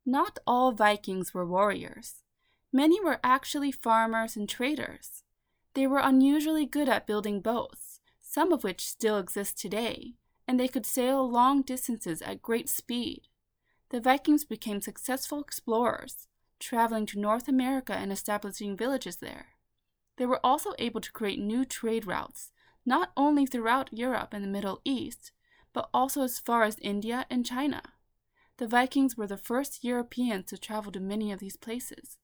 Not all Vikings were warriors. Many were actually farmers and traders. They were unusually good at building boats, some of which still exist today, and they could sail long distances at great speed. The Vikings became successful explorers, traveling to North America and establishing villages there. They were also able to create new trade routes, not only throughout Europe and the Middle East, but also as far as India and China. The Vikings were the first Europeans to travel to many of these places.